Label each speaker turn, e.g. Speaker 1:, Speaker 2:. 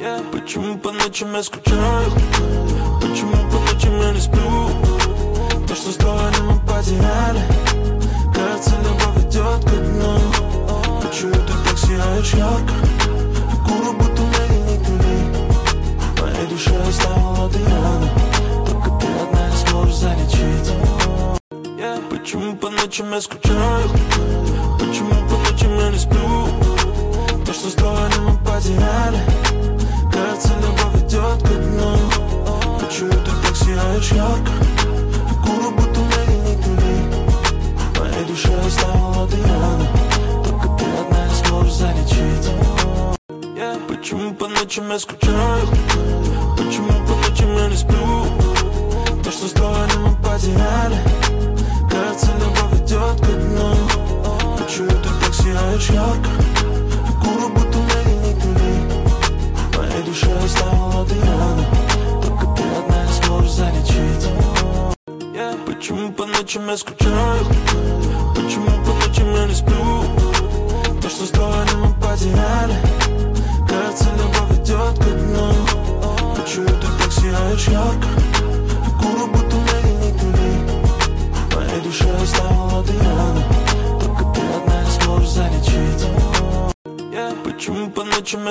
Speaker 1: Почему по ночам я скучаю? Почему по ночам я не сплю? То, что строили, мы потеряли. Кажется, любовь идет ко дну. Почему ты так сияешь ярко? Фигуру будто мягенький тюлень. Моей душе оставила ты раны. Только ты одна не сможешь залечить. Почему по ночам я скучаю? Почему по ночам я не сплю? То, что строили, мы потеряли. Кажется, любовь идет ко дну. Почему ты так сияешь ярко? Фигуру будто мягенький тюлень. Моей душе оставила ты раны. Только ты одна не сможешь залечить. Почему по ночам я скучаю? Почему по ночам я не сплю? То, что строили, мы потеряли. Кажется, любовь идет ко дну. Почему ты так сияешь ярко? Фигуру будто мягенький тюлень. Моей душе оставила ты раны. Только ты одна не сможешь залечить. Почему по ночам я скучаю? Почему по ночам я не сплю? То, что строили, мы потеряли. Кажется, любовь идет ко дну. Почему ты так сияешь ярко? Фигуру будто мягенький тюлень. Моей душе оставила ты раны. Только ты одна не сможешь залечить. Почему по ночам я